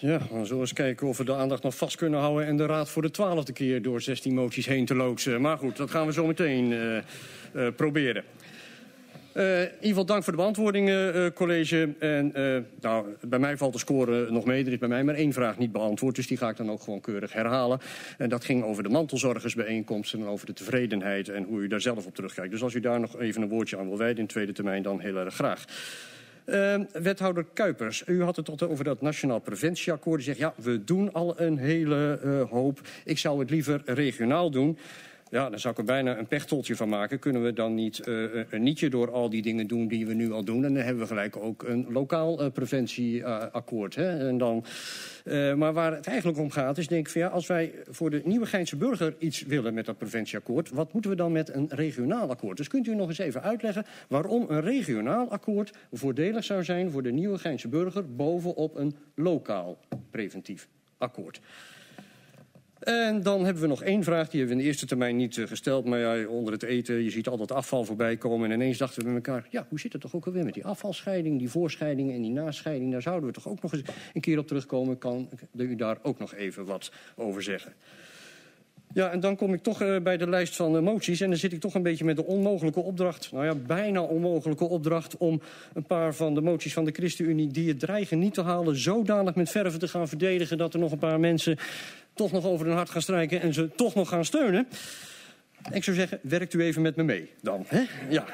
Ja, dan zullen we eens kijken of we de aandacht nog vast kunnen houden en de Raad voor de 12e keer door 16 moties heen te loodsen. Maar goed, dat gaan we zo meteen proberen. In ieder geval dank voor de beantwoording, college. En bij mij valt de score nog mee. Er is bij mij maar 1 vraag niet beantwoord, dus die ga ik dan ook gewoon keurig herhalen. En dat ging over de mantelzorgersbijeenkomsten en over de tevredenheid en hoe u daar zelf op terugkijkt. Dus als u daar nog even een woordje aan wil wijden in tweede termijn, dan heel erg graag. Wethouder Kuipers, u had het over dat Nationaal Preventieakkoord. U zegt, ja, we doen al een hele hoop. Ik zou het liever regionaal doen. Ja, daar zou ik er bijna een pechtoltje van maken. Kunnen we dan niet een nietje door al die dingen doen die we nu al doen? En dan hebben we gelijk ook een lokaal preventieakkoord. En dan, maar waar het eigenlijk om gaat is, denk ik, van, ja, als wij voor de Nieuwegeinse burger iets willen met dat preventieakkoord, wat moeten we dan met een regionaal akkoord? Dus kunt u nog eens even uitleggen waarom een regionaal akkoord voordelig zou zijn voor de Nieuwegeinse burger bovenop een lokaal preventief akkoord? En dan hebben we nog 1 vraag, die hebben we in de eerste termijn niet gesteld. Maar ja, onder het eten, je ziet altijd afval voorbij komen. En ineens dachten we met elkaar, ja, hoe zit het toch ook alweer met die afvalscheiding, die voorscheiding en die nascheiding? Daar zouden we toch ook nog eens een keer op terugkomen. Kan u daar ook nog even wat over zeggen? Ja, en dan kom ik toch bij de lijst van moties. En dan zit ik toch een beetje met de onmogelijke opdracht, nou ja, bijna onmogelijke opdracht, om een paar van de moties van de ChristenUnie die het dreigen niet te halen, zodanig met verve te gaan verdedigen dat er nog een paar mensen toch nog over hun hart gaan strijken en ze toch nog gaan steunen. Ik zou zeggen, werkt u even met me mee dan, hè? Ja.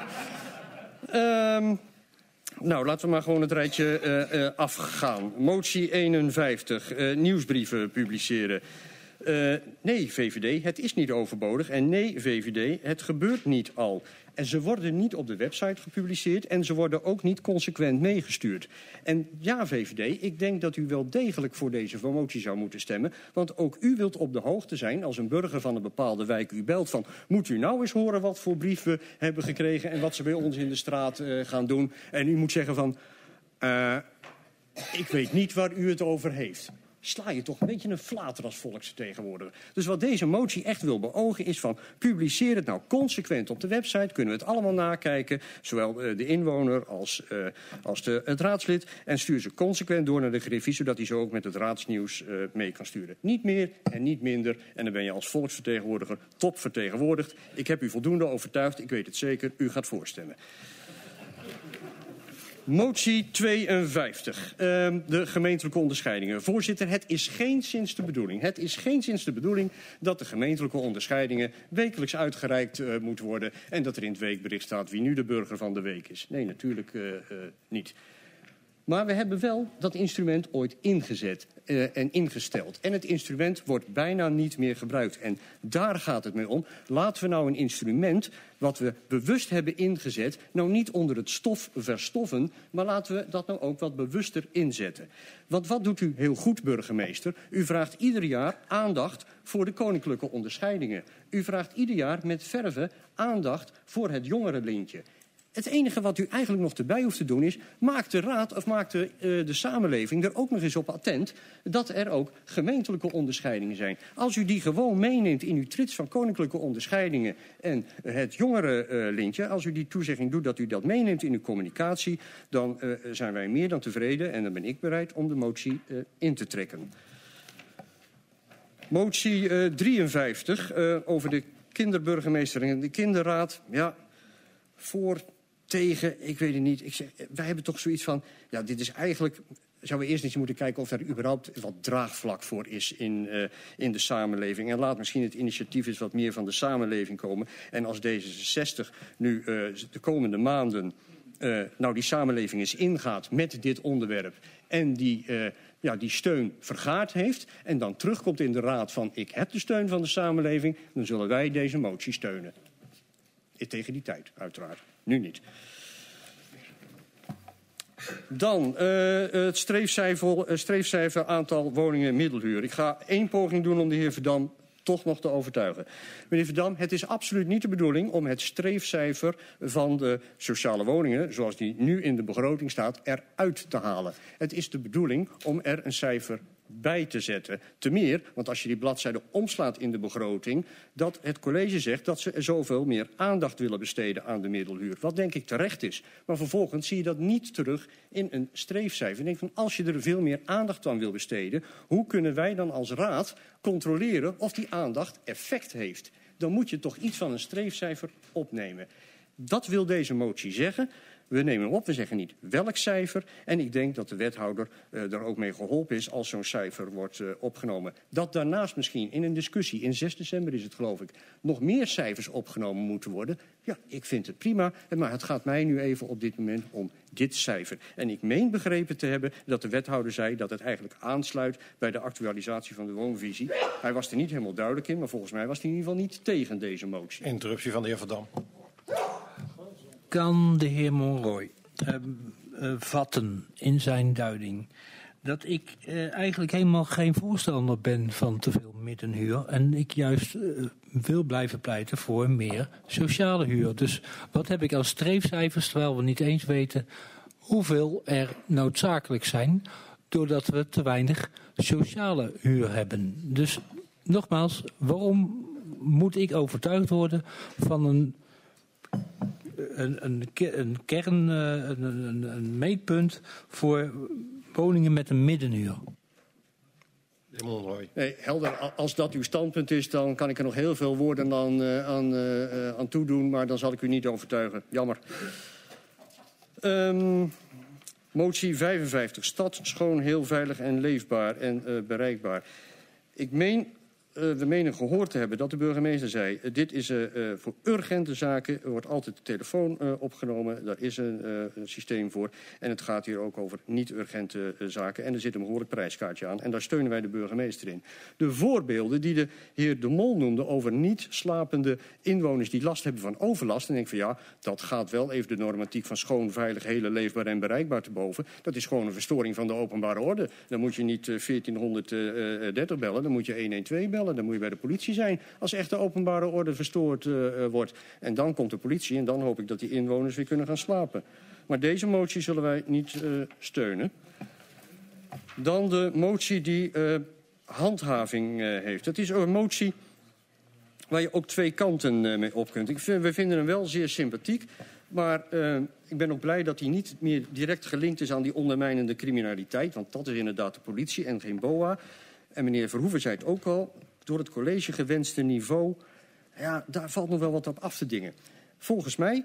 Nou, laten we maar gewoon het rijtje afgaan. Motie 51, nieuwsbrieven publiceren. Nee, VVD, het is niet overbodig. En nee, VVD, het gebeurt niet al. En ze worden niet op de website gepubliceerd en ze worden ook niet consequent meegestuurd. En ja, VVD, ik denk dat u wel degelijk voor deze motie zou moeten stemmen. Want ook u wilt op de hoogte zijn als een burger van een bepaalde wijk u belt van, moet u nou eens horen wat voor brief we hebben gekregen en wat ze bij ons in de straat gaan doen. En u moet zeggen van, ik weet niet waar u het over heeft. Sla je toch een beetje een flater als volksvertegenwoordiger. Dus wat deze motie echt wil beogen is van, publiceer het nou consequent op de website. Kunnen we het allemaal nakijken, zowel de inwoner als het raadslid. En stuur ze consequent door naar de Griffie, zodat hij zo ook met het raadsnieuws mee kan sturen. Niet meer en niet minder. En dan ben je als volksvertegenwoordiger top vertegenwoordigd. Ik heb u voldoende overtuigd, ik weet het zeker, u gaat voorstemmen. Motie 52, de gemeentelijke onderscheidingen. Voorzitter, het is geenszins de bedoeling dat de gemeentelijke onderscheidingen wekelijks uitgereikt moeten worden en dat er in het weekbericht staat wie nu de burger van de week is. Nee, natuurlijk niet. Maar we hebben wel dat instrument ooit ingezet en ingesteld. En het instrument wordt bijna niet meer gebruikt. En daar gaat het mee om. Laten we nou een instrument wat we bewust hebben ingezet nou niet onder het stof verstoffen, maar laten we dat nou ook wat bewuster inzetten. Want wat doet u heel goed, burgemeester? U vraagt ieder jaar aandacht voor de koninklijke onderscheidingen. U vraagt ieder jaar met verve aandacht voor het jongerenlintje. Het enige wat u eigenlijk nog erbij hoeft te doen is, maak de raad of maak de samenleving er ook nog eens op attent dat er ook gemeentelijke onderscheidingen zijn. Als u die gewoon meeneemt in uw trits van koninklijke onderscheidingen en het jongerenlintje, als u die toezegging doet dat u dat meeneemt in uw communicatie, dan zijn wij meer dan tevreden en dan ben ik bereid om de motie in te trekken. Motie 53 over de kinderburgemeester en de kinderraad. Ja, voor, tegen, ik weet het niet. Ik zeg, wij hebben toch zoiets van, ja, dit is eigenlijk, zouden we eerst eens moeten kijken of er überhaupt wat draagvlak voor is in de samenleving. En laat misschien het initiatief eens wat meer van de samenleving komen. En als D66 nu de komende maanden die samenleving eens ingaat met dit onderwerp en die steun vergaard heeft en dan terugkomt in de raad van ik heb de steun van de samenleving, dan zullen wij deze motie steunen. Tegen die tijd, uiteraard. Nu niet. Dan het streefcijfer aantal woningen middelhuur. Ik ga 1 poging doen om de heer Verdam toch nog te overtuigen. Meneer Verdam, het is absoluut niet de bedoeling om het streefcijfer van de sociale woningen, zoals die nu in de begroting staat, eruit te halen. Het is de bedoeling om er een cijfer bij te zetten. Te meer, want als je die bladzijde omslaat in de begroting, dat het college zegt dat ze er zoveel meer aandacht willen besteden aan de middelhuur. Wat denk ik terecht is. Maar vervolgens zie je dat niet terug in een streefcijfer. Ik denk van, als je er veel meer aandacht aan wil besteden, hoe kunnen wij dan als raad controleren of die aandacht effect heeft? Dan moet je toch iets van een streefcijfer opnemen. Dat wil deze motie zeggen. We nemen hem op, we zeggen niet welk cijfer. En ik denk dat de wethouder er ook mee geholpen is als zo'n cijfer wordt opgenomen. Dat daarnaast misschien in een discussie, in 6 december is het geloof ik, nog meer cijfers opgenomen moeten worden. Ja, ik vind het prima. Maar het gaat mij nu even op dit moment om dit cijfer. En ik meen begrepen te hebben dat de wethouder zei dat het eigenlijk aansluit bij de actualisatie van de woonvisie. Hij was er niet helemaal duidelijk in, maar volgens mij was hij in ieder geval niet tegen deze motie. Interruptie van de heer Van Dam. Kan de heer Monroy vatten in zijn duiding dat ik eigenlijk helemaal geen voorstander ben van te veel middenhuur en ik juist wil blijven pleiten voor meer sociale huur. Dus wat heb ik als streefcijfers, terwijl we niet eens weten hoeveel er noodzakelijk zijn, doordat we te weinig sociale huur hebben. Dus nogmaals, waarom moet ik overtuigd worden van een meetpunt voor woningen met een middenhuur? Nee, helder. Als dat uw standpunt is, dan kan ik er nog heel veel woorden aan toedoen, maar dan zal ik u niet overtuigen. Jammer. Motie 55. Stad schoon, heel veilig en leefbaar en bereikbaar. We menen gehoord te hebben dat de burgemeester zei, dit is voor urgente zaken, er wordt altijd de telefoon opgenomen, daar is een systeem voor. En het gaat hier ook over niet-urgente zaken en er zit een behoorlijk prijskaartje aan. En daar steunen wij de burgemeester in. De voorbeelden die de heer De Mol noemde over niet slapende inwoners die last hebben van overlast. En denk van ja, dat gaat wel even de normatiek van schoon, veilig, hele, leefbaar en bereikbaar te boven. Dat is gewoon een verstoring van de openbare orde. Dan moet je niet 1430 bellen, dan moet je 112 bellen. Dan moet je bij de politie zijn als echt de openbare orde verstoord wordt. En dan komt de politie en dan hoop ik dat die inwoners weer kunnen gaan slapen. Maar deze motie zullen wij niet steunen. Dan de motie die handhaving heeft. Het is een motie waar je ook twee kanten mee op kunt. We vinden hem wel zeer sympathiek. Maar ik ben ook blij dat hij niet meer direct gelinkt is aan die ondermijnende criminaliteit. Want dat is inderdaad de politie en geen BOA. En meneer Verhoeven zei het ook al, door het college gewenste niveau, ja, daar valt nog wel wat op af te dingen. Volgens mij...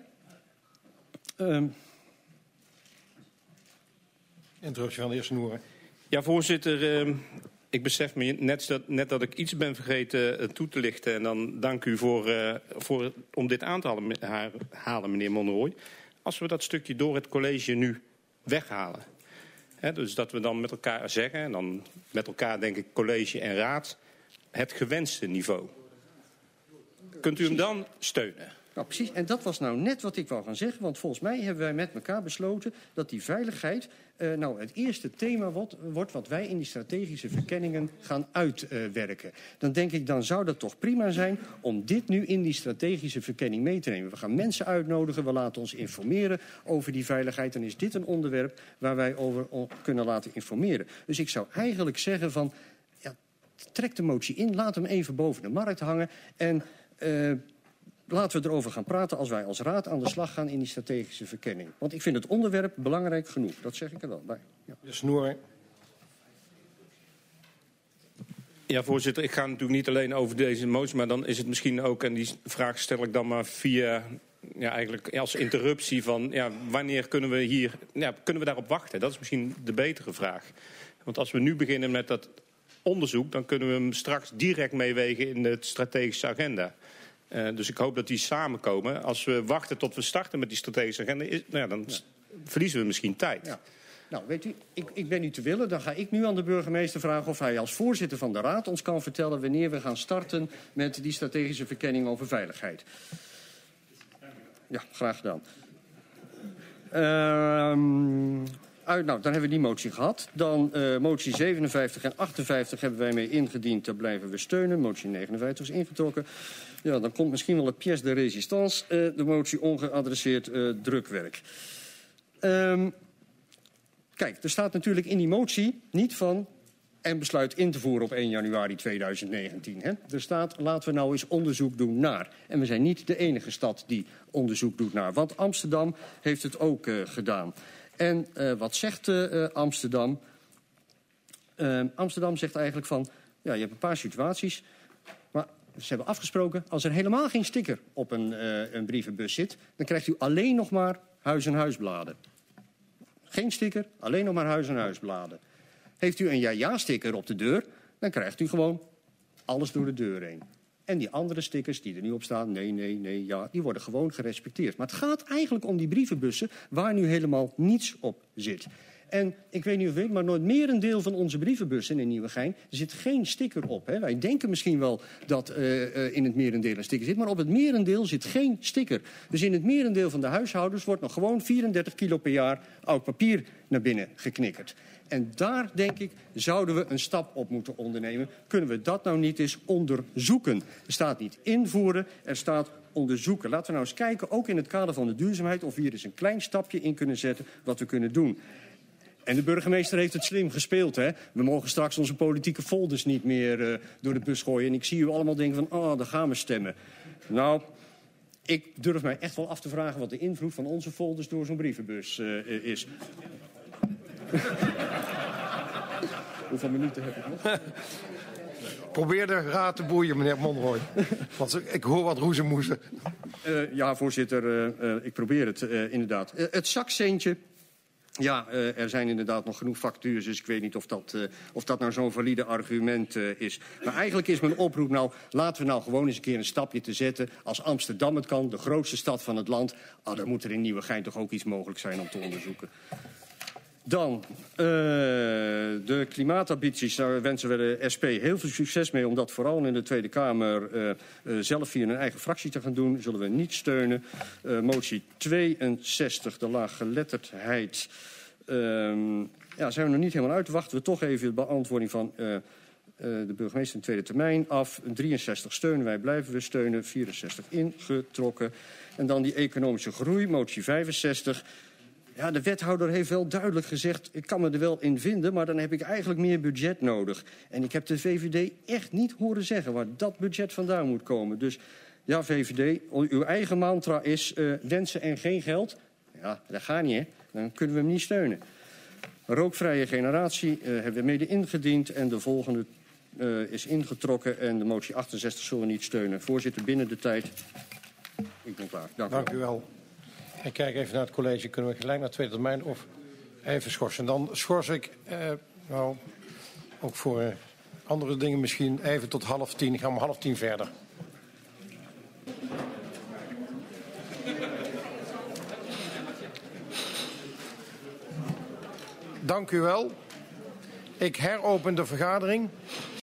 Interruptie van de heer Snoeren. Ja, voorzitter, ik besef me net dat ik iets ben vergeten toe te lichten. En dan dank u om dit aan te halen, meneer Monroy. Als we dat stukje door het college nu weghalen. Dus dat we dan met elkaar zeggen, en dan met elkaar denk ik college en raad, het gewenste niveau. Kunt u hem dan steunen? Nou, precies. En dat was nou net wat ik wou gaan zeggen. Want volgens mij hebben wij met elkaar besloten dat die veiligheid nou het eerste thema wordt wat wij in die strategische verkenningen gaan uitwerken. Dan denk ik, dan zou dat toch prima zijn om dit nu in die strategische verkenning mee te nemen. We gaan mensen uitnodigen, we laten ons informeren over die veiligheid. Dan is dit een onderwerp waar wij over kunnen laten informeren. Dus ik zou eigenlijk zeggen van, ja, trek de motie in, laat hem even boven de markt hangen en... laten we erover gaan praten als wij als raad aan de slag gaan in die strategische verkenning. Want ik vind het onderwerp belangrijk genoeg. Dat zeg ik er wel bij. Ja. De Snoer. Ja, voorzitter, ik ga natuurlijk niet alleen over deze motie, maar dan is het misschien ook, en die vraag stel ik dan maar via, ja, eigenlijk als interruptie van, ja, wanneer kunnen we daarop wachten? Dat is misschien de betere vraag. Want als we nu beginnen met dat onderzoek, dan kunnen we hem straks direct meewegen in de strategische agenda. Dus ik hoop dat die samenkomen. Als we wachten tot we starten met die strategische agenda, dan verliezen we misschien tijd. Ja. Nou, weet u, ik ben u te willen. Dan ga ik nu aan de burgemeester vragen of hij als voorzitter van de raad ons kan vertellen wanneer we gaan starten met die strategische verkenning over veiligheid. Ja, graag gedaan. Nou, dan hebben we die motie gehad. Dan motie 57 en 58 hebben wij mee ingediend. Daar blijven we steunen. Motie 59 is ingetrokken. Ja, dan komt misschien wel een pièce de résistance. De motie ongeadresseerd drukwerk. Kijk, er staat natuurlijk in die motie niet van en besluit in te voeren op 1 januari 2019. Hè. Er staat, laten we nou eens onderzoek doen naar. En we zijn niet de enige stad die onderzoek doet naar. Want Amsterdam heeft het ook gedaan. En wat zegt Amsterdam? Amsterdam zegt eigenlijk van, ja, je hebt een paar situaties. Maar ze hebben afgesproken, als er helemaal geen sticker op een brievenbus zit, dan krijgt u alleen nog maar huis-en-huisbladen. Geen sticker, alleen nog maar huis-en-huisbladen. Heeft u een ja-ja-sticker op de deur, dan krijgt u gewoon alles door de deur heen. En die andere stickers die er nu op staan, nee, ja, die worden gewoon gerespecteerd. Maar het gaat eigenlijk om die brievenbussen waar nu helemaal niets op zit. En ik weet niet of u weet, maar nooit merendeel van onze brievenbussen in Nieuwegein zit geen sticker op. Hè. Wij denken misschien wel dat in het merendeel een sticker zit, maar op het merendeel zit geen sticker. Dus in het merendeel van de huishoudens wordt nog gewoon 34 kilo per jaar oud papier naar binnen geknikkerd. En daar, denk ik, zouden we een stap op moeten ondernemen. Kunnen we dat nou niet eens onderzoeken? Er staat niet invoeren, er staat onderzoeken. Laten we nou eens kijken, ook in het kader van de duurzaamheid, of we hier eens een klein stapje in kunnen zetten wat we kunnen doen. En de burgemeester heeft het slim gespeeld. Hè? We mogen straks onze politieke folders niet meer door de bus gooien. En ik zie u allemaal denken van, oh, daar gaan we stemmen. Nou, ik durf mij echt wel af te vragen wat de invloed van onze folders door zo'n brievenbus is. Hoeveel minuten heb ik nog? Probeer de raad te boeien, meneer Monroy. Want ik hoor wat roezemoezen. Ja, voorzitter, ik probeer het inderdaad. Het zakcentje. Ja, er zijn inderdaad nog genoeg factures, dus ik weet niet of dat nou zo'n valide argument is. Maar eigenlijk is mijn oproep nou, laten we nou gewoon eens een keer een stapje te zetten. Als Amsterdam het kan, de grootste stad van het land, dan moet er in Nieuwegein toch ook iets mogelijk zijn om te onderzoeken. Dan, de klimaatambities, daar wensen we de SP heel veel succes mee, om dat vooral in de Tweede Kamer zelf via een eigen fractie te gaan doen. Zullen we niet steunen. Motie 62, de laaggeletterdheid. Ja, zijn we nog niet helemaal uit. Wachten we toch even de beantwoording van de burgemeester in tweede termijn af. 63 steunen wij, blijven we steunen. 64 ingetrokken. En dan die economische groei, motie 65. Ja, de wethouder heeft wel duidelijk gezegd, ik kan me er wel in vinden, maar dan heb ik eigenlijk meer budget nodig. En ik heb de VVD echt niet horen zeggen waar dat budget vandaan moet komen. Dus ja, VVD, uw eigen mantra is wensen en geen geld. Ja, dat gaat niet, hè. Dan kunnen we hem niet steunen. Rookvrije generatie hebben we mede ingediend en de volgende is ingetrokken. En de motie 68 zullen we niet steunen. Voorzitter, binnen de tijd. Ik ben klaar. Dank u wel. Ik kijk even naar het college. Kunnen we gelijk naar tweede termijn of even schorsen? Dan schors ik, nou, ook voor andere dingen misschien even tot 9:30. Gaan we 9:30 verder. Dank u wel. Ik heropen de vergadering.